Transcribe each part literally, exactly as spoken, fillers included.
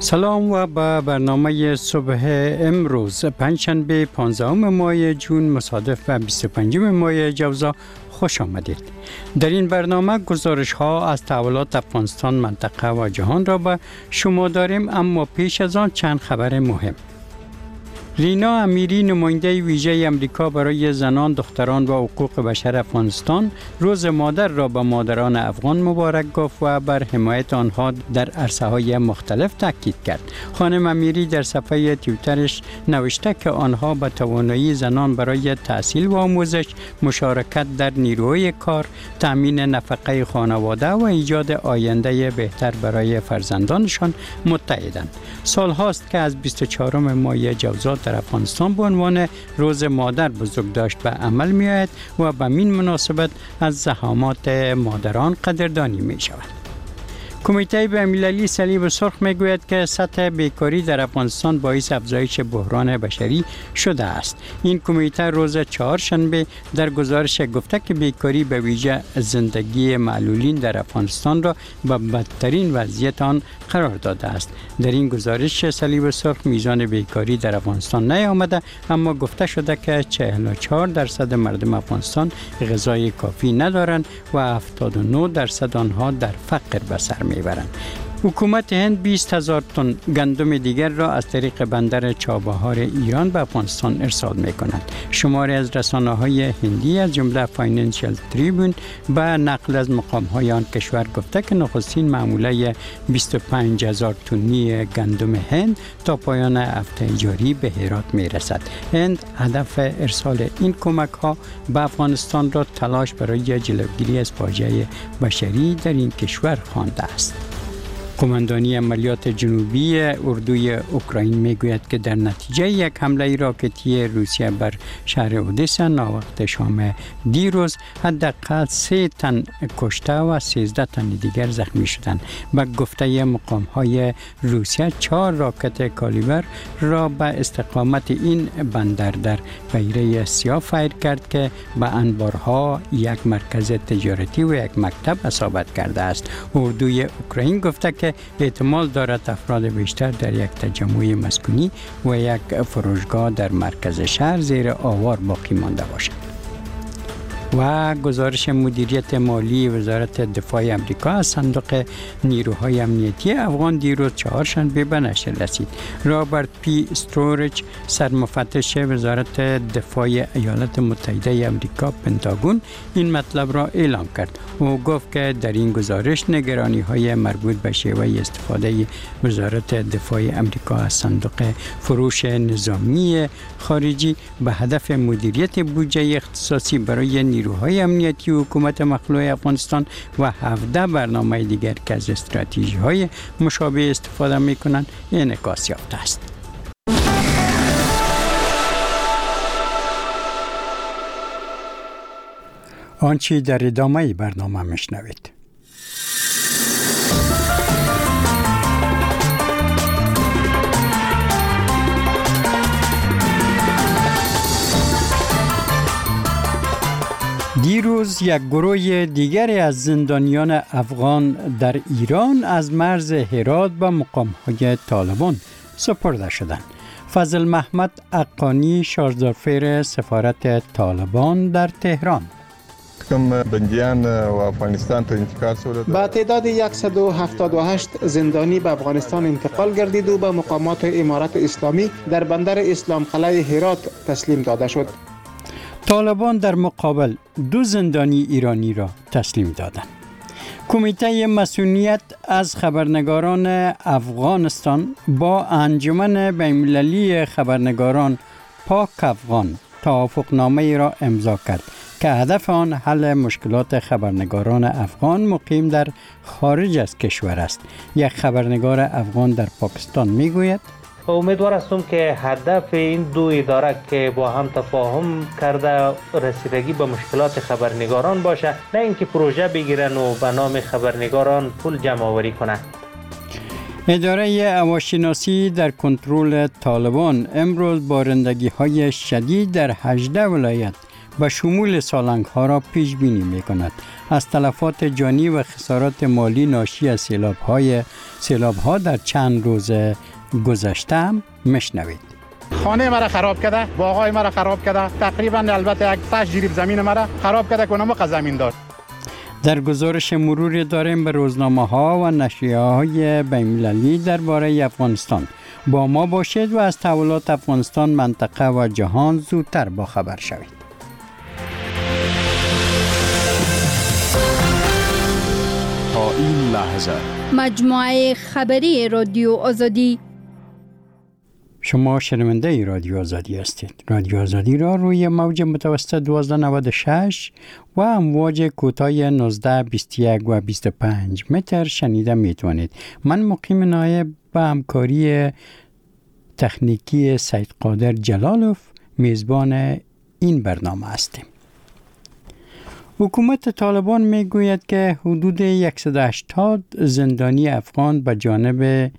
سلام و به برنامه صبح امروز پنجشنبه پانزدهم ماه جون مصادف به بیست و پنجم ماه جوزا خوش آمدید. در این برنامه گزارش ها از تحولات افغانستان، منطقه و جهان را به شما داریم، اما پیش از آن چند خبر مهم. رینا امیری، نماینده ویژه امریکا برای زنان، دختران و حقوق بشر افغانستان، روز مادر را به مادران افغان مبارک گفت و بر حمایت آنها در عرصه‌های مختلف تاکید کرد. خانم امیری در صفحه توییترش نوشته که آنها به توانایی زنان برای تحصیل و آموزش، مشارکت در نیروی کار، تامین نفقه خانواده و ایجاد آینده بهتر برای فرزندانشان متحدند. سال هاست که از بیست و چهارم ماه جوزا در افغانستان به عنوان روز مادر بزرگداشت به عمل می آید و به این مناسبت از زحمات مادران قدردانی می شود. کمیته بین‌المللی صلیب سرخ می گوید که سطح بیکاری در افغانستان باعث افزایش بحران بشری شده است. این کمیته روز چهارشنبه در گزارش گفته که بیکاری به ویژه زندگی معلولین در افغانستان را به بدترین وضعیت آن قرار داده است. در این گزارش صلیب سرخ میزان بیکاری در افغانستان نیامده، اما گفته شده که چهل و چهار درصد مردم افغانستان غذای کافی ندارند و هفتاد و نه درصد آنها در فقر به سر میبرند. حکومت هند بیست هزار تن گندم دیگر را از طریق بندر چابهار ایران به افغانستان ارسال می کند. شماری از رسانه‌های هندی از جمله فاینانشل تریبون به نقل از مقام‌های آن کشور گفته که نخستین معامله بیست و پنج هزار تنی گندم هند تا پایان هفته جاری به هرات می رسد. هند هدف ارسال این کمک‌ها به افغانستان را تلاش برای جلوگیری از فاجعه بشری در این کشور خوانده است. قماندانی عملیات جنوبی اردوی اوکراین میگوید که در نتیجه یک حمله راکتی روسیه بر شهر اودسا ناوقت شام دیروز حداقل سه تن کشته و سیزده تن دیگر زخمی شدند. به گفته مقام‌های روسیه چهار راکت کالیبر را به استقامت این بندر در بحیره سیاه فایر کرد که به انبارها، یک مرکز تجارتی و یک مکتب اصابت کرده است. اردوی اوکراین گفته که احتمال دارد افراد بیشتر در یک تجمع مسکونی و یک فروشگاه در مرکز شهر زیر آوار باقی مانده باشند. و گزارش مدیریت مالی وزارت دفاع امریکا از صندوق نیروهای امنیتی افغان دیروز چهارشنبه به نشر رسید. رابرت پی استورج، سرمفتش وزارت دفاع ایالات متحده امریکا پنتاگون، این مطلب را اعلام کرد. او گفت که در این گزارش نگرانی‌های مربوط به شیوه استفاده وزارت دفاع امریکا از صندوق فروش نظامی خارجی به هدف مدیریت بودجه اختصاصی برای نیروهای امنیتی و حکومت مخلوع افغانستان و هفده برنامه دیگر که از استراتژی‌های مشابه استفاده می‌کنند انعکاس یافته است. آنچه در ادامه برنامه میشنوید. دیروز یک گروه دیگری از زندانیان افغان در ایران از مرز هرات به مقام‌های طالبان سپرده شدند. فضل محمد اقانی، شارژدارفر سفارت طالبان در تهران: کم بندیان و افغانستان تا انتقال شده. با تعداد صد و هفتاد و هشت زندانی به افغانستان انتقال گردید و به مقامات امارت اسلامی در بندر اسلام قلعه هرات تسلیم داده شد. طالبان در مقابل دو زندانی ایرانی را تسلیم دادند. کمیته مسئولیت از خبرنگاران افغانستان با انجمن بین‌المللی خبرنگاران پاک افغان توافقنامه را امضا کرد که هدف آن حل مشکلات خبرنگاران افغان مقیم در خارج از کشور است. یک خبرنگار افغان در پاکستان میگوید: امیدوار هستم که هدف این دو اداره که با هم تفاهم کرده رسیدگی به مشکلات خبرنگاران باشه، نه اینکه پروژه بگیرن و به نام خبرنگاران پول جمع آوری کنند. اداره هواشناسی در کنترل طالبان امروز بارندگی های شدید در هجده ولایت و شمول سالنگ ها را پیش بینی می کند. از تلفات جانی و خسارات مالی ناشی از سیلاب های سیلاب ها در چند روز گذشته هم مشنوید. خانه مرا خراب کرده، باغای مرا خراب کرده، تقریبا البته یک تاش جریب زمین مرا خراب کرده که نمو زمین دار. در گزارش مروری داریم به روزنامه ها و نشریه های بین‌المللی درباره افغانستان. با ما باشید و از تحولات افغانستان، منطقه و جهان زودتر با خبر شوید. تا این لحظه مجموعه خبری رادیو آزادی. شما شنونده رادیو آزادی هستید. رادیو آزادی را روی موج متوسط دوازده نود و شش و امواج کوتاه نوزده بیست و یک و بیست و پنج متر شنیده می توانید. من مقیم نایب به همکاری تکنیکی سید قادر جلالوف میزبان این برنامه هستیم. حکومت طالبان می گوید که حدود صد و هشتاد زندانی افغان به جانب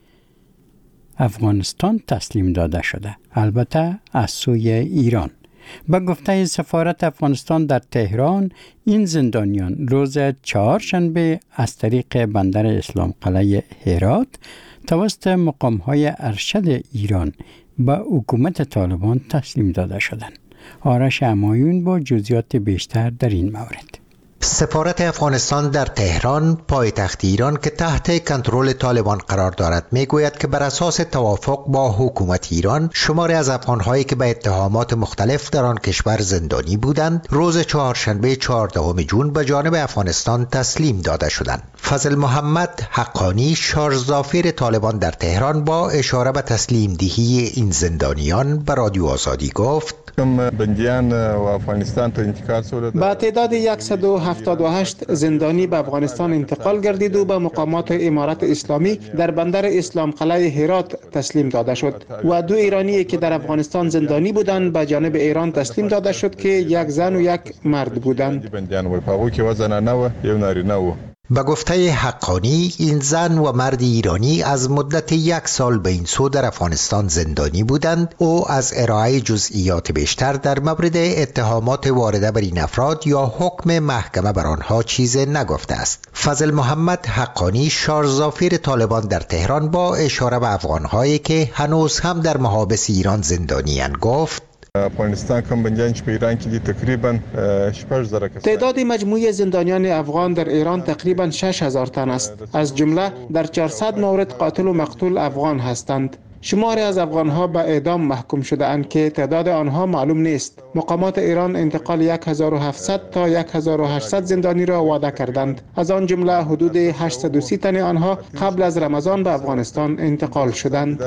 افغانستان تسلیم داده شده، البته از سوی ایران. به گفته سفارت افغانستان در تهران، این زندانیان روز چهارشنبه از طریق بندر اسلام قلعه هرات توسط مقام‌های ارشد ایران به حکومت طالبان تسلیم داده شدند. آرش همایون با جزئیات بیشتر در این مورد. سفارت افغانستان در تهران، پایتخت ایران که تحت کنترل طالبان قرار دارد، میگوید که بر اساس توافق با حکومت ایران، شماری از افغان‌هایی که به اتهامات مختلف در آن کشور زندانی بودند، روز چهارشنبه چهاردهم جون به جانب افغانستان تسلیم داده شدند. فضل محمد حقانی، شارژ طالبان در تهران، با اشاره به تسلیم دهی این زندانیان به رادیو آزادی گفت: بندیان و افغانستان تا انتقال شده. با تعداد صد و هفتاد و هشت زندانی به افغانستان انتقال گردید و به مقامات امارت اسلامی در بندر اسلام قلعه هرات تسلیم داده شد و دو ایرانی که در افغانستان زندانی بودند به جانب ایران تسلیم داده شد که یک زن و یک مرد بودند. بندیان و پاگو که وزن نه و یو نارینه و به گفته حقانی، این زن و مرد ایرانی از مدت یک سال به این سو در افغانستان زندانی بودند. او از ارائه جزئیات بیشتر در مورد اتهامات وارده بر این افراد یا حکم محکمه بر آنها چیزی نگفته است. فضل محمد حقانی، شارژ طالبان در تهران، با اشاره به افغان‌هایی که هنوز هم در محابس ایران زندانی‌اند گفت: افغانستان کم بندیان چې په ایران کې دي تقریبا شپږ زره کسان. تعداد مجموعی زندانیان افغان در ایران تقریبا شش هزار تن است. از جمله در چهارصد مورد قاتل و مقتول افغان هستند. شماری از افغانها به اعدام محکوم شده اند که تعداد آنها معلوم نیست. مقامات ایران انتقال یک هزار و هفتصد تا یک هزار و هشتصد زندانی را وعده کردند. از آن جمله حدود هشتصد و سی تن آنها قبل از رمضان به افغانستان انتقال شدند.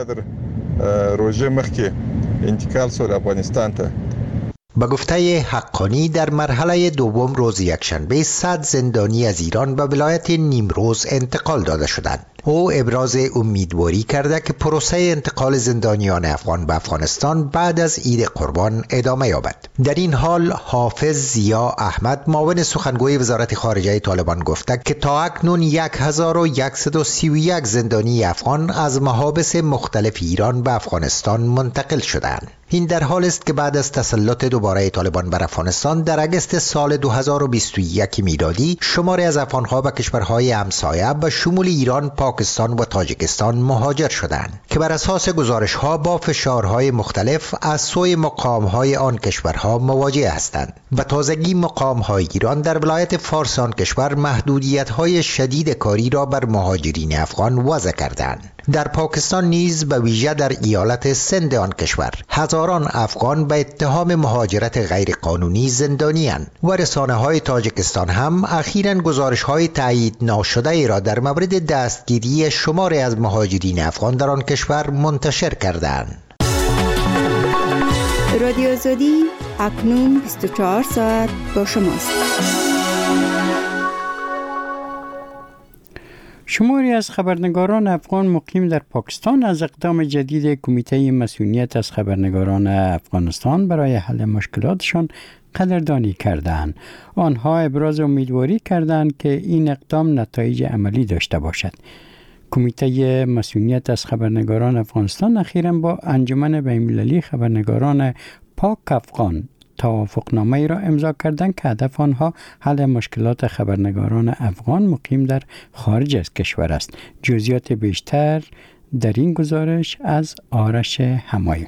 روزه مخکې انتقال شد افغانستان ته. به گفته حقانی، در مرحله دوم روز یکشنبه صد زندانی از ایران به ولایت نیمروز انتقال داده شدند. او ابراز امیدواری کرده که پروسه انتقال زندانیان افغان به افغانستان بعد از عید قربان ادامه یابد. در این حال حافظ ضیا احمد، معاون سخنگوی وزارت خارجه طالبان، گفته که تا اکنون یک هزار و صد و سی و یک زندانی افغان از محابس مختلف ایران به افغانستان منتقل شدند. این در حال است که بعد از تسلط دوباره طالبان بر افغانستان در اگست سال دو هزار و بیست و یک میلادی، شماری از افغانها به کشورهای همسایه به شمول ایران، پاکستان و تاجیکستان مهاجر شدند که بر اساس گزارش‌ها با فشارهای مختلف از سوی مقام‌های آن کشورها مواجه هستند. به تازگی مقام‌های ایران در ولایت فارس آن کشور محدودیت‌های شدید کاری را بر مهاجرین افغان وضع کردند. در پاکستان نیز به ویژه در ایالت سند آن کشور هزاران افغان به اتهام مهاجرت غیرقانونی زندانی‌اند و رسانه‌های تاجیکستان هم اخیراً گزارش‌های تایید ناشده ای را در مورد دستگیری شماری از مهاجرین افغان در آن کشور منتشر کردند. رادیو آزادی اکنون بیست و چهار ساعت با شماست. شماری از خبرنگاران افغان مقیم در پاکستان از اقدام جدید کمیته مسئولیت از خبرنگاران افغانستان برای حل مشکلاتشان قدردانی کردند. آنها ابراز امیدواری کردند که این اقدام نتایج عملی داشته باشد. کمیته مسئولیت از خبرنگاران افغانستان اخیراً با انجمن بین‌المللی خبرنگاران پاک افغان توافقنامه را امضا کردند که هدف آنها حل مشکلات خبرنگاران افغان مقیم در خارج از کشور است. جزئیات بیشتر در این گزارش از آرش همایون.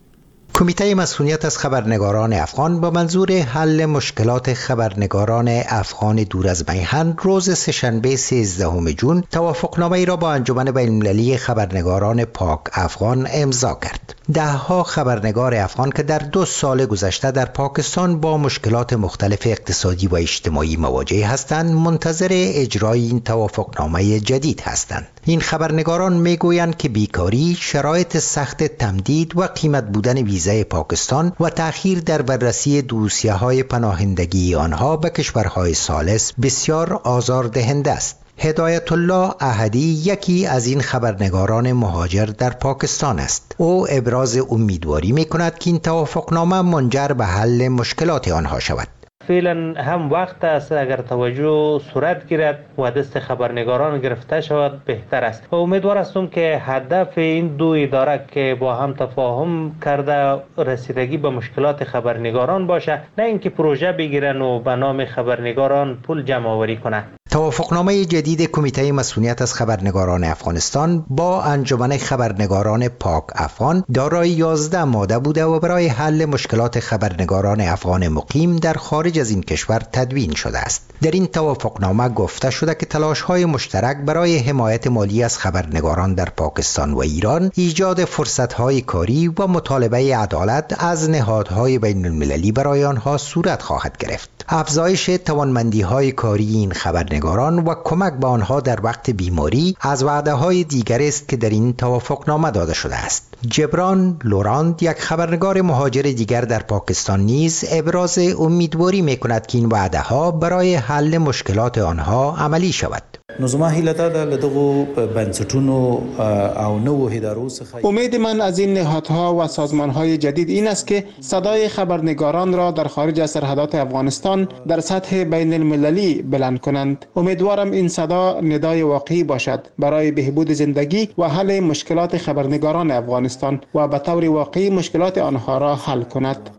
کمیته مسئولیت از خبرنگاران افغان با منظور حل مشکلات خبرنگاران افغان دور از میهن روز سه‌شنبه سیزدهم جون توافقنامه‌ای را با انجمن بین‌المللی خبرنگاران پاک افغان امضا کرد. ده ها خبرنگار افغان که در دو سال گذشته در پاکستان با مشکلات مختلف اقتصادی و اجتماعی مواجه هستند منتظر اجرای این توافقنامه جدید هستند. این خبرنگاران میگویند که بیکاری، شرایط سخت تمدید و قیمت بودن ویزای پاکستان و تأخیر در بررسی دوسیه‌های پناهندگی آنها به کشورهای ثالث بسیار آزاردهنده است. هدایت الله احدی یکی از این خبرنگاران مهاجر در پاکستان است. او ابراز امیدواری می‌کند که این توافقنامه منجر به حل مشکلات آنها شود. فعلا هم وقت است اگر توجه صورت گیرد و دست خبرنگاران گرفته شود بهتر است و امیدوار هستم که هدف این دو اداره که با هم تفاهم کرده رسیدگی به مشکلات خبرنگاران باشه، نه اینکه پروژه بگیرن و به نام خبرنگاران پول جمع آوری کنند. توافقنامه جدید کمیته مسئولیت از خبرنگاران افغانستان با انجمن خبرنگاران پاک افغان دارای یازده ماده بوده و برای حل مشکلات خبرنگاران افغان مقیم در خارج از این کشور تدوین شده است. در این توافقنامه گفته شده که تلاش‌های مشترک برای حمایت مالی از خبرنگاران در پاکستان و ایران، ایجاد فرصت‌های کاری و مطالبه عدالت از نهادهای بین‌المللی برای آنها صورت خواهد گرفت. افزایش توانمندی‌های کاری این خبرنگاران و کمک به آنها در وقت بیماری از وعده‌های دیگر است که در این توافقنامه داده شده است. جبران لوراند، یک خبرنگار مهاجر دیگر در پاکستان نیز ابراز امیدواری می‌کند که این وعده‌ها برای حل مشکلات آنها عملی شود. امید من از این نهادها و سازمانهای جدید این است که صدای خبرنگاران را در خارج از سرحدات افغانستان در سطح بین المللی بلند کنند. امیدوارم این صدا ندای واقعی باشد برای بهبود زندگی و حل مشکلات خبرنگاران افغانستان و به طور واقعی مشکلات آنها را حل کند.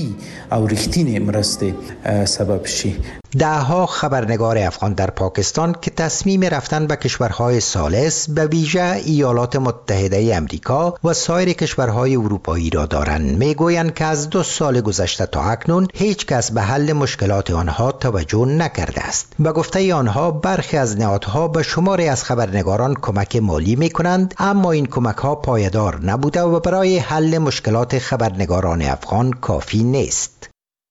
ده ها خبرنگار افغان در پاکستان که تصمیم رفتن به کشورهای ثالث به ویژه ایالات متحده امریکا و سایر کشورهای اروپایی را دارند میگویند که از دو سال گذشته تا اکنون هیچ کس به حل مشکلات آنها توجه نکرده است. به گفته آنها برخی از نهادها به شماری از خبرنگاران کمک مالی میکنند، اما این کمک ها پایدار نبوده و برای حل مشکلات خبرنگاران افغان کافی نیست.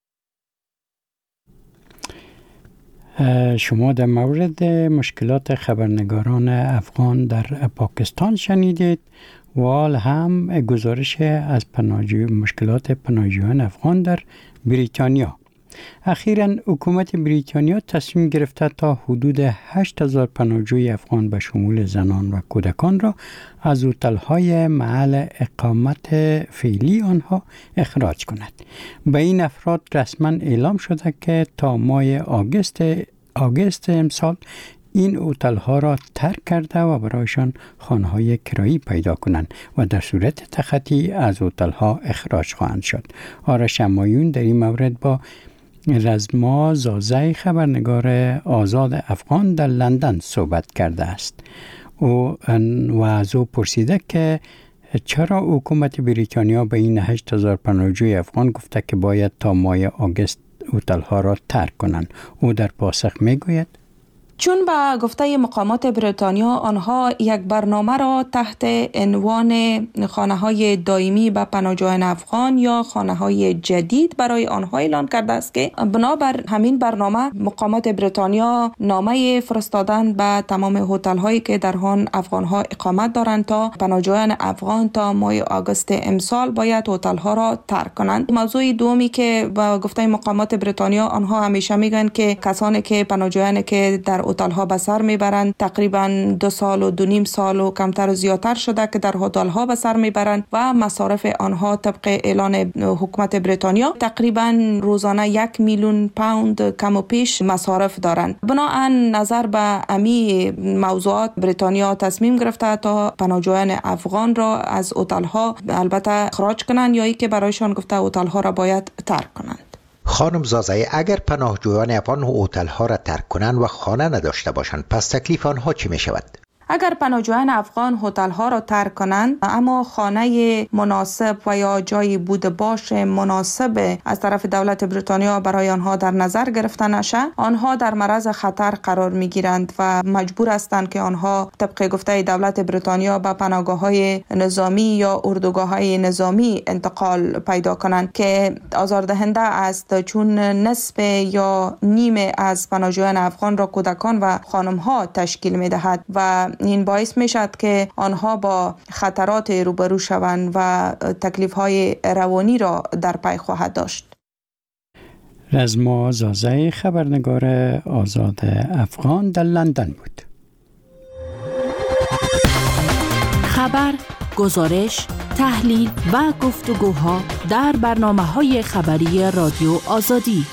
شما در مورد مشکلات خبرنگاران افغان در پاکستان شنیدید و حال هم گزارش از پناهجوی مشکلات پناهجویان افغان در بریتانیا. اخیراً حکومت بریتانیا تصمیم گرفته تا حدود هشت هزار پناهجوی افغان به شمول زنان و کودکان را از هتل‌های محل اقامت فعلی آنها اخراج کند. به این افراد رسما اعلام شده که تا ماه آگوست آگوست امسال این هتل‌ها را ترک کرده و برایشان خانه‌های کرایی پیدا کنند و در صورت تخطی از هتل‌ها اخراج خواهند شد. آرش همایون در این مورد با رزما زازه خبرنگار آزاد افغان در لندن صحبت کرده است. او و از او پرسیده که چرا حکومت بریتانیا به این هشت هزار پناهجوی افغان گفته که باید تا ماه آگوست هتل‌ها را ترک کنند. او در پاسخ میگوید چون به گفته مقامات بریتانیا آنها یک برنامه را تحت عنوان خانه‌های دائمی به پناهجویان افغان یا خانه‌های جدید برای آنها اعلان کرده است که بنابر همین برنامه مقامات بریتانیا نامه فرستادن به تمام هتل‌هایی که در آن افغان‌ها اقامت دارند تا پناهجویان افغان تا ماه آگوست امسال باید هتل‌ها را ترک کنند. موضوع دومی که به گفته مقامات بریتانیا آنها همیشه میگن که کسانی که پناهجویانی که در هتل‌ها به سر میبرند تقریبا دو سال و دو نیم سال و کمتر و زیادتر شده که در هتل‌ها به سر میبرند و مصارف آنها طبق اعلان حکومت بریتانیا تقریبا روزانه یک میلیون پوند کم و پیش مصارف دارند. بنابراین نظر به امی موضوعات بریتانیا تصمیم گرفته تا پناهجویان افغان را از هتل‌ها البته اخراج کنند یا ای که برایشان گفته هتل‌ها را باید ترک کنند. خانم زازای، اگر پناهجویان افغان هتل‌ها را ترک کنند و خانه نداشته باشند، پس تکلیف آنها چی می شود؟ اگر پناهجویان افغان هتل‌ها را ترک کنند اما خانه مناسب و یا جای بود باش مناسب از طرف دولت بریتانیا برای آنها در نظر گرفته نشه، آنها در معرض خطر قرار می‌گیرند و مجبور هستند که آنها طبق گفته دولت بریتانیا به پناهگاه‌های نظامی یا اردوگاه‌های نظامی انتقال پیدا کنند که آزاردهنده است، چون نصف یا نیمه از پناهجویان افغان را کودکان و خانم‌ها تشکیل می‌دهد و این باعث می شد که آنها با خطرات روبرو شوند و تکلیف‌های روانی را در پی خواهد داشت. رزما زازای، خبرنگار آزاد افغان، در لندن بود. خبر، گزارش، تحلیل و گفتگوها در برنامه‌های خبری رادیو آزادی.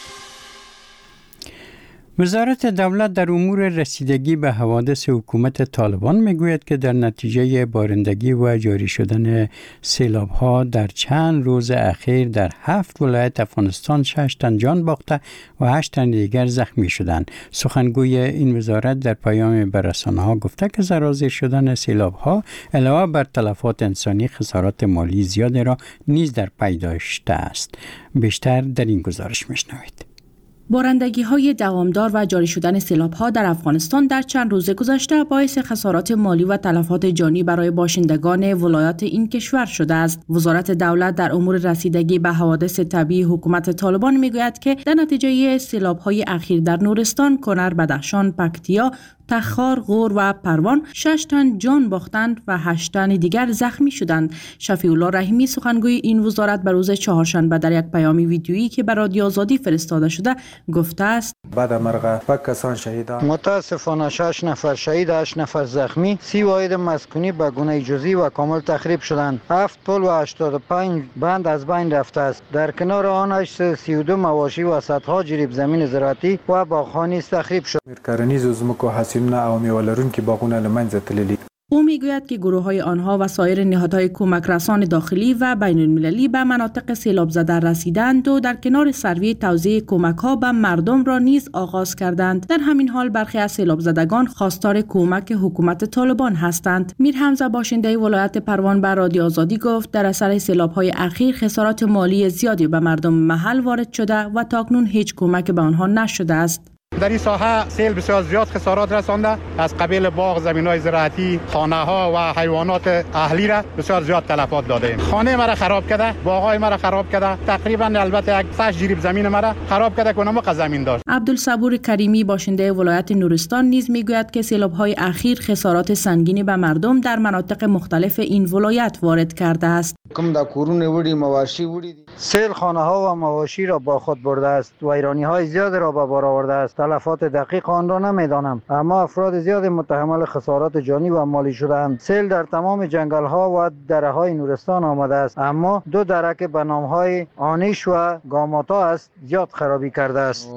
وزارت دولت در امور رسیدگی به حوادث حکومت طالبان میگوید که در نتیجه بارندگی و جاری شدن سیلاب‌ها در چند روز اخیر در هفت ولایت افغانستان شش تن جان باخته و هشت تن دیگر زخمی شدند. سخنگوی این وزارت در پیام به رسانه‌ها گفته که سرازیر شدن سیلاب‌ها علاوه بر تلفات انسانی خسارات مالی زیادی را نیز در پی داشته است. بیشتر در این گزارش میشنوید. بارندگی های دوامدار و جاری شدن سیلاب ها در افغانستان در چند روز گذشته باعث خسارات مالی و تلفات جانی برای باشندگان ولایات این کشور شده است. وزارت دولت در امور رسیدگی به حوادث طبیعی حکومت طالبان میگوید که در نتیجه سیلاب های اخیر در نورستان، کنر، بدخشان، پکتیا، تخار، غور و پروان شش تن جان باختند و هشت تن دیگر زخمی شدند. شفیع الله رحیمی، سخنگوی این وزارت، به روز چهارشنبه در یک پیام ویدیویی که به رادیو آزادی فرستاده شده گفته است: بعد مرغ و کسان شهیدان، متاسفانه شش نفر شهید، هشت نفر زخمی، سی واحد مسکونی به گونه جزئی و کامل تخریب شدند. هفت پل و هشتاد و پنج بند از بین رفته است. در کنار آن هشتصد و سی و دو مواشی و صدها جریب زمین زراعتی و باغخوانی تخریب شد. کرنیز زمکو حاصلونه او میوه‌لرونکي باغونه له منځه تللي. او میگوید که گروه های آنها و سایر نهادهای کمک رسان داخلی و بین المللی به مناطق سیلاب زده رسیدند و در کنار سروی توزیع کمک ها به مردم را نیز آغاز کردند. در همین حال برخی از سیلاب زدگان خواستار کمک حکومت طالبان هستند. میر حمزه، باشنده ولایت پروان، به رادیو آزادی گفت در اثر سیلاب های اخیر خسارات مالی زیادی به مردم محل وارد شده و تاکنون هیچ کمک به آنها نشده است. در این ساحه سیل بسیار زیاد خسارات رسانده، از قبیل باغ، زمین‌های زراعتی، خانه‌ها و حیوانات اهلی را بسیار زیاد تلفات داده. خانه مرا خراب کرده، باغ‌های مرا خراب کرده، تقریبا البته یک صد جریب زمین مرا خراب کرده که نمک زمین داشت. عبدالصبور کریمی، باشنده ولایت نورستان، نیز میگوید که سیلاب‌های اخیر خسارات سنگینی به مردم در مناطق مختلف این ولایت وارد کرده است. کم در کورون وړي مواشی وړي سیل خانه‌ها و مواشی را با خود برده است و ایرانی‌های زیاد را به بار آورده است. تلفات دقیق آن را نمیدانم، اما افراد زیاد متحمل خسارات جانی و مالی شدند. سیل در تمام جنگل‌ها و دره‌های نورستان آمده است، اما دو دره که به نام‌های آنیش و گاماتا است زیاد خرابی کرده است.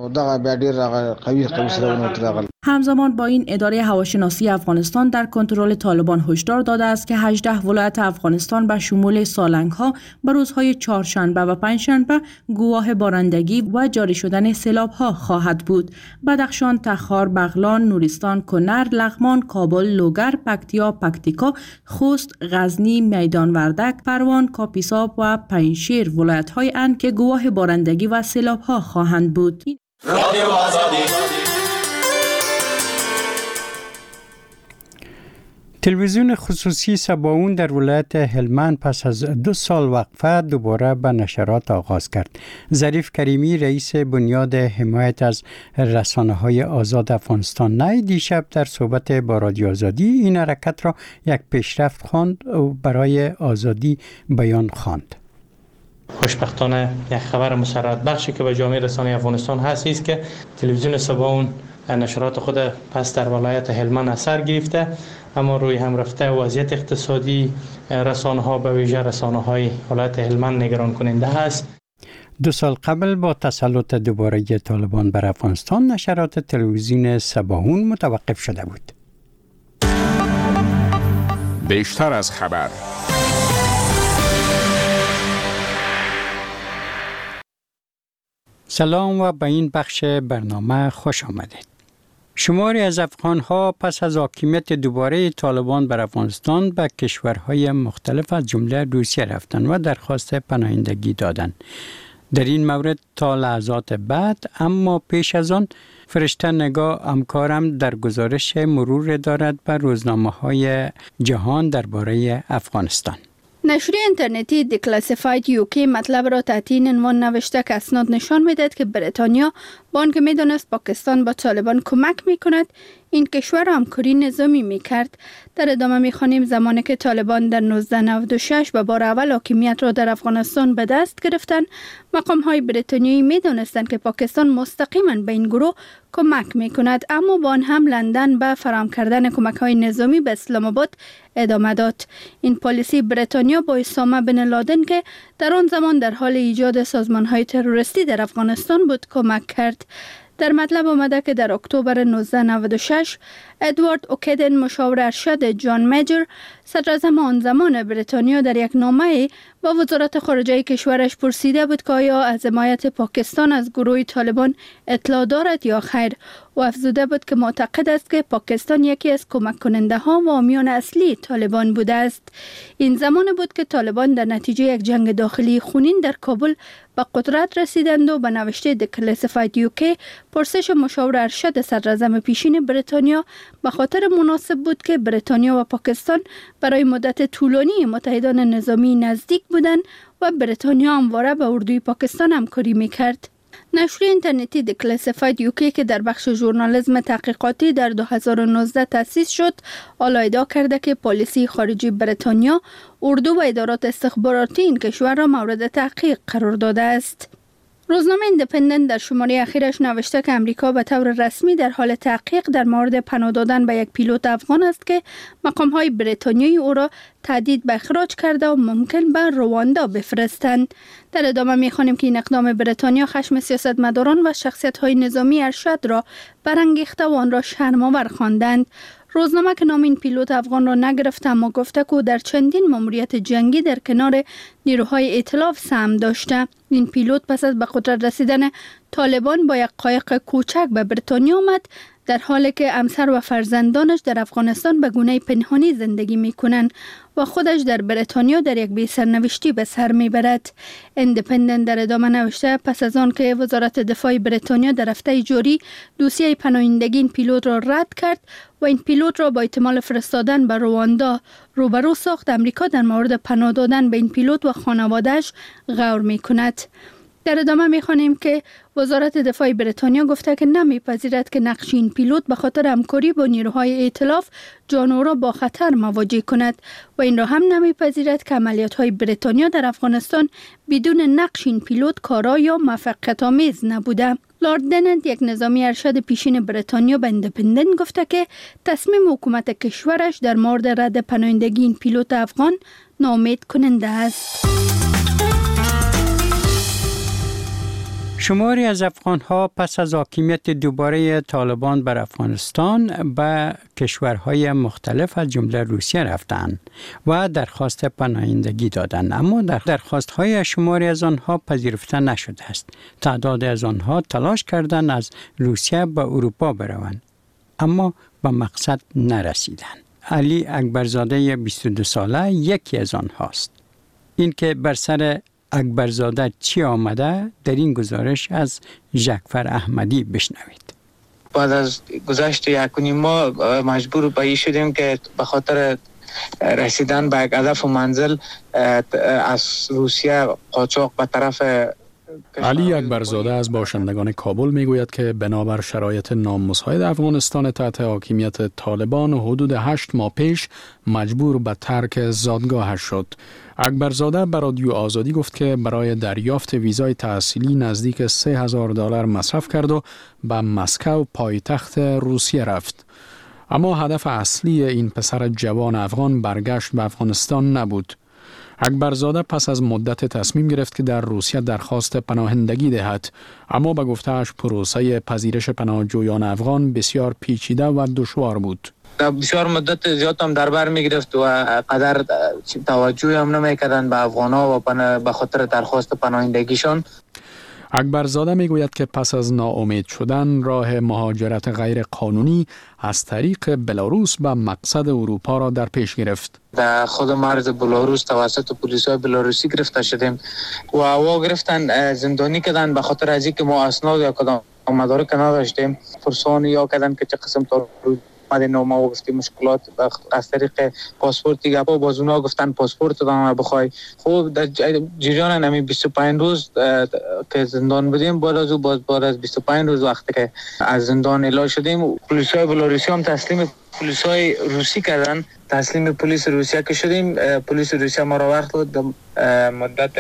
همزمان با این، اداره هواشناسی افغانستان در کنترل طالبان هشدار داده است که هجده ولایت افغانستان به شمول سالنگ‌ها به روزهای چهارشنبه و پنجشنبه گواه بارندگی و جاری شدن سیلاب‌ها خواهد بود. بدخشان، تخار، بغلان، نورستان، کنر، لغمان، کابل، لوگر، پکتیا، پکتیکا، خوست، غزنی، میدان وردک، پروان، کاپیسا و پنجشیر ولایت‌های اند که گواه بارندگی و سیلاب‌ها خواهند بود. رادیو آزادی. تلویزیون خصوصی سباون در ولایت هلمند پس از دو سال وقفه دوباره به نشرات آغاز کرد. ظریف کریمی، رئیس بنیاد حمایت از رسانه‌های آزاد افغانستان نای، دیشب در صحبت با رادیو آزادی این حرکت را یک پیشرفت خواند و برای آزادی بیان خواند. خوشبختانه یک خبر مسرت بخشی که به جامعه رسانه افغانستان هست است که تلویزیون سباون نشرات خود پس در ولایت هلمند اثر گرفته، اما روی هم رفته وضعیت اقتصادی رسانه ها به ویژه رسانه های ولایت هلمند نگران کننده است. دو سال قبل با تسلط دوباره طالبان بر افغانستان نشرات تلویزیون سباون متوقف شده بود. بیشتر از خبر. سلام و به این بخش برنامه خوش آمدید. شماری از افغان‌ها پس از حاکمیت دوباره طالبان بر افغانستان به کشورهای مختلف از جمله روسیه رفتند و درخواست پناهندگی دادند. در این مورد تا لحظات بعد، اما پیش از آن فرشته نگاه همکارم در گزارش مرور دارد بر روزنامه‌های جهان درباره افغانستان. نشریه اینترنتی دیکلاسیفاید یوکی مطلب را تحت این عنوان نوشته که اسناد نشان می‌دهد که بریتانیا با آنکه می‌دانست پاکستان با طالبان کمک می‌کند، این کشور را همکاری نظامی می‌کرد. در ادامه می‌خوانیم زمانی که طالبان در نوزده نود و شش به بار اول حاکمیت را در افغانستان به دست گرفتند، مقام‌های بریتانیایی می‌دانستند که پاکستان مستقیما به این گروه کمک می‌کند، اما با آن هم لندن به فراهم کردن کمک‌های نظامی به اسلام آباد ادامه داد. این پالیسی بریتانیا با اسامه بن لادن که در آن زمان در حال ایجاد سازمان‌های تروریستی در افغانستان بود کمک کرد. در مطلب آمده که در اکتبر نوزده نود و شش ادوارد اوکیدن، مشاور ارشد جان میجر، صدراعظم آن زمان بریتانیا، در یک نامه با وزارت خارجه کشورش پرسیده بود که آیا از حمایت پاکستان از گروه طالبان اطلاع دارد یا خیر. و افزوده بود که معتقد است که پاکستان یکی از کمک کننده ها و حامیان اصلی طالبان بوده است. این زمان بود که طالبان در نتیجه یک جنگ داخلی خونین در کابل به قدرت رسیدند و به نوشته دیکلاسیفاید یوکی پرسش مشاور ارشد صدراعظم پیشین بریتانیا به خاطر مناسب بود که بریتانیا و پاکستان برای مدت طولانی متحدان نظامی نزدیک بودند و بریتانیا همواره با اردوی پاکستان همکاری میکرد. نشریه اینترنتی دیکلاسیفاید یوکی که در بخش ژورنالیسم تحقیقاتی در دو هزار و نوزده تأسیس شد، حالا ادعا کرده که پالیسی خارجی بریتانیا اردو و ادارات استخباراتی این کشور را مورد تحقیق قرار داده است. روزنامه ایندیپندنت در شماره اخیرش نوشته که امریکا به طور رسمی در حال تحقیق در مورد پناه دادن به یک پیلوت افغان است که مقام‌های بریتانیایی او را تهدید به اخراج کرده و ممکن به رواندا بفرستند. در ادامه می‌خوانیم که این اقدام بریتانیا خشم سیاستمداران و شخصیت‌های نظامی ارشد را برانگیخته و آن را شرم‌آور خواندند. روزنامه که نام این پیلوت افغان را نگرفته، اما گفته که در چندین ماموریت جنگی در کنار نیروهای ائتلاف سهم داشته. این پیلوت پس از به قدرت رسیدن طالبان با یک قایق کوچک به بریتانیا آمد، در حالی که همسر و فرزندانش در افغانستان به گونه پنهانی زندگی میکنند و خودش در بریتانیا در یک بی سرنوشتی به سر میبرد. ایندیپندنت در ادامه نوشته پس از آن که وزارت دفاع بریتانیا در هفته جاری دوسیه پناهندگی این پیلوت را رد کرد و این پیلوت را با احتمال فرستادن به رواندا روبرو ساخت، امریکا در مورد پناه دادن به این پیلوت و خانواده‌اش غور میکند. در ادامه می‌خوانیم که وزارت دفاع بریتانیا گفته که نمی‌پذیرد که نقش این پیلوت به خاطر همکاری با نیروهای ائتلاف جان او را با خطر مواجه کند و این را هم نمی‌پذیرد که عملیات‌های بریتانیا در افغانستان بدون نقش این پیلوت کارا یا موفقیت‌آمیز نبوده. لارد دننت، یک نظامی ارشد پیشین بریتانیا، به ایندیپندنت گفته که تصمیم حکومت کشورش در مورد رد پناهندگی این پیلوت افغان ناامید کننده است. شماری از افغان‌ها پس از حاکمیت دوباره طالبان بر افغانستان به کشورهای مختلف از جمله روسیه رفتند و درخواست پناهندگی دادند، اما در درخواست‌های شماری از آنها پذیرفته نشده است. تعداد از آنها تلاش کردند از روسیه به اروپا بروند، اما به مقصد نرسیدند. علی اکبرزاده بیست و دو ساله یکی از آنهاست. این که بر سر اکبرزاده چی آمده در این گزارش از ژکفر احمدی بشنوید. بعد از گذشت یک و نیم ماه مجبور به این شدیم که به خاطر رسیدن به یک هدف و منزل از روسیه قاچاق به طرف علی اکبرزاده از باشندگان کابل میگوید که بنابر شرایط نامساعد افغانستان تحت حاکمیت طالبان حدود هشت ماه پیش مجبور به ترک زادگاهش شد. اکبرزاده به رادیو آزادی گفت که برای دریافت ویزای تحصیلی نزدیک سه هزار دلار مصرف کرد و به مسکو پایتخت روسیه رفت. اما هدف اصلی این پسر جوان افغان برگشت به افغانستان نبود. اکبرزاده پس از مدت تصمیم گرفت که در روسیه درخواست پناهندگی دهد، اما به گفته‌اش پروسه پذیرش پناهجویان افغان بسیار پیچیده و دشوار بود. بسیار مدت زیاد هم در بر میگرفت و قدر توجه هم نمیکردن به افغان‌ها و به خاطر درخواست پناهندگیشان. اکبرزاده میگوید که پس از ناامید شدن راه مهاجرت غیر قانونی از طریق بلاروس به مقصد اروپا را در پیش گرفت. در خود مرز بلاروس توسط پلیسای بلاروسی گرفته شدیم و هوا گرفتن زندانی کردن به خاطر از اینکه ما اسناد یا کدام مدارک نداشتیم. فرسان یا کردن که چه قسم تا مدن و ما گفتیم مشکلات از طریق پاسپورت دیگه با باز اونا گفتن پاسپورت دادن بخوای. خب در جریان نمی بیست و پنج روز که زندان بودیم بعد از باز بعد از بیست و پنج روز وقتی که از زندان اعلام شدیم پلیسای بلاروسی هم تسلیم پلیسای روسی کردن. تسلیم پلیس روسیه که شدیم پلیس روسیه ما را وقت بود مدت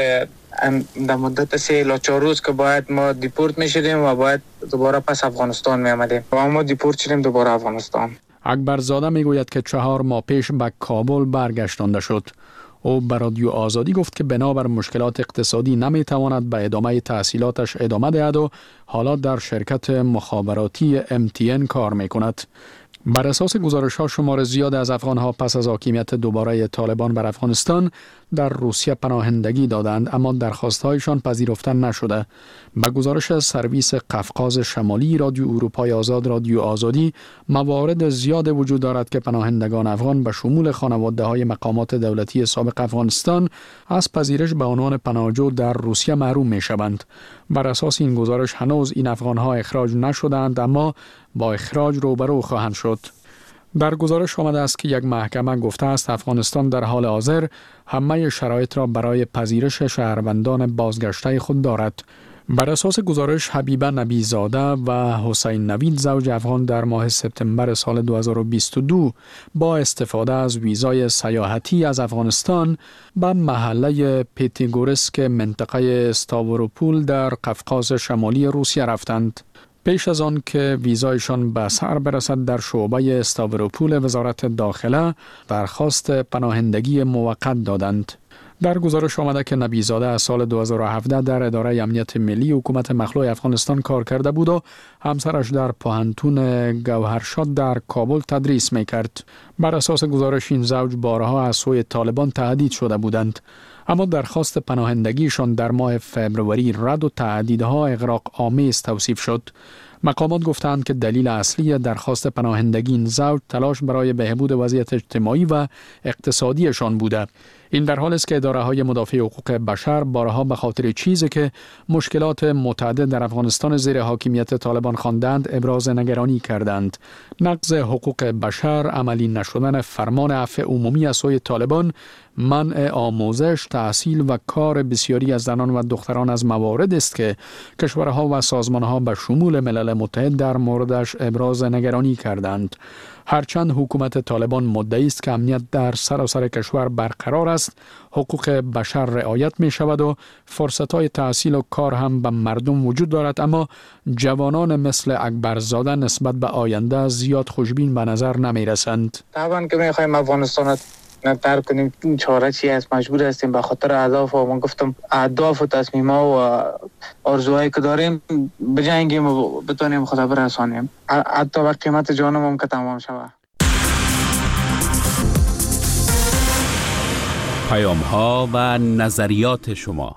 در مدت سه الی چهار روز که باید ما دیپورت می شدیم و باید دوباره پس افغانستان می آمدیم و ما دیپورت شدیم دوباره افغانستان. اکبرزاده می گوید که چهار ماه پیش به کابل برگشتانده شد. او به رادیو آزادی گفت که بنابر مشکلات اقتصادی نمی تواند به ادامه تحصیلاتش ادامه دهد و حالا در شرکت مخابراتی ام تی ان کار می کند. بر اساس گزارش‌ها شمار زیاد از افغان‌ها پس از حاکمیت دوباره طالبان بر افغانستان در روسیه پناهندگی دادند اما درخواست‌هایشان پذیرفته نشده. به گزارش سرویس قفقاز شمالی رادیو اروپای آزاد رادیو آزادی موارد زیاد وجود دارد که پناهندگان افغان به شمول خانواده‌های مقامات دولتی سابق افغانستان از پذیرش به عنوان پناهجو در روسیه محروم می‌شوند. بر اساس این گزارش هنوز این افغان‌ها اخراج نشدند اما با اخراج روبرو خواهند شد. در گزارش آمده است که یک محکمه گفته است افغانستان در حال حاضر همه شرایط را برای پذیرش شهروندان بازگشته خود دارد. بر اساس گزارش حبیبه نبیزاده و حسین نوید زوج افغان در ماه سپتامبر سال دو هزار و بیست و دو با استفاده از ویزای سیاحتی از افغانستان به محله پیتیگورسک منطقه استاوروپول در قفقاز شمالی روسیه رفتند. پیش از آن که ویزایشان به سر برسد در شعبه استاوروپول وزارت داخله درخواست پناهندگی موقت دادند. در گزارش آمده که نبیزاده از سال دو هزار و هفده در اداره امنیت ملی حکومت مخلوع افغانستان کار کرده بود و همسرش در پوهنتون گوهرشاد در کابل تدریس میکرد. بر اساس گزارش این زوج بارها از سوی طالبان تهدید شده بودند اما درخواست پناهندگیشان در ماه فبروری رد و تهدیدها اغراق آمیز توصیف شد. مقامات گفتند که دلیل اصلی درخواست پناهندگی این زوج تلاش برای بهبود وضعیت اجتماعی و اقتصادیشان بوده. این در حالی است که اداره‌های مدافع حقوق بشر بارها به خاطر چیزی که مشکلات متعدد در افغانستان زیر حاکمیت طالبان خواندند ابراز نگرانی کردند. نقض حقوق بشر، عملی نشدن فرمان عفو عمومی از سوی طالبان، منع آموزش، تحصیل و کار بسیاری از زنان و دختران از موارد است که کشورها و سازمانها به شمول ملل متحد در موردش ابراز نگرانی کردند. هرچند حکومت طالبان مدعی است که امنیت در سراسر کشور برقرار است، حقوق بشر رعایت می شود و فرصت‌های تحصیل و کار هم به مردم وجود دارد اما جوانان مثل اکبرزاده نسبت به آینده زیاد خوشبین به نظر نمی رسند. طبعا که می خواهیم افغانستان ترک کنیم این چاره چی است مجبور هستیم به خاطر اهداف و من گفتم اهداف و تصمیم‌ها و آرزوهایی که داریم بجنگیم و بتونیم خدا برسانیم حتی به قیمت جانم هم که تمام شود. پیام‌ها و نظریات شما.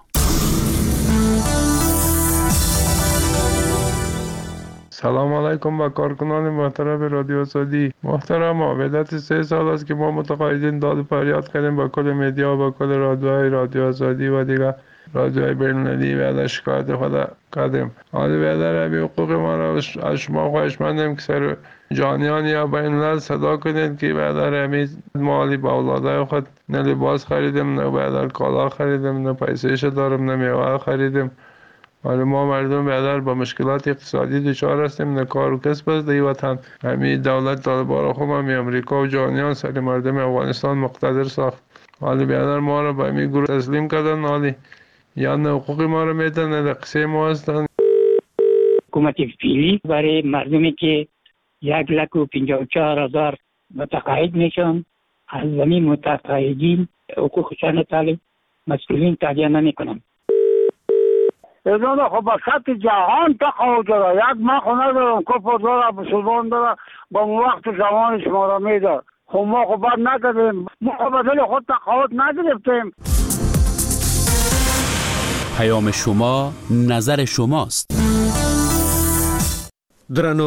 سلام علیکم با کارکنان محترم رادیو آزادی. محترم مدت سه سال است که ما متقاعدین داد و فریاد کردیم با کل مدیا و با کل رادیوهای رادیو آزادی و دیگر رادیوهای بین‌المللی و از شکایت خود کردیم. حالا بیادر همی حقوق ما را از شما خواهش مندیم که سر جانیان یا بین‌الملل صدا کنید که بیادر همی مالی با اولادای خود نه لباس خریدیم نه بیادر کالا خریدیم نه پیسهش دارم نه میوه خریدیم. ولی ما مردم بیادر با مشکلات اقتصادی دچار هستیم نه کار و کسب است در وطن. همین دولت طالبان را خود همی امریکا و جهانیان سر مردم افغانستان مقتدر ساخت. حالی بیادر ما را به همین گروه تسلیم کردن حالی یا نه حقوق ما را میدن نه در قصه ما هستن. حکومت فعلی برای مردمی که یک لک و پنجاه و چهار هزار متقاعد میشن از زمین متقاعدین حقوقشان طالب مسئولین تهیه نمیکنن. اینا خب با سطح جهان تقاعد داره. یک ما خونه دارم کفر داره مسلمان داره با وقت زمان شما را میده. خب ما خب باید نکردیم. ما خب بدل خود تقاعد نگرفتیم. پیام شما نظر شماست.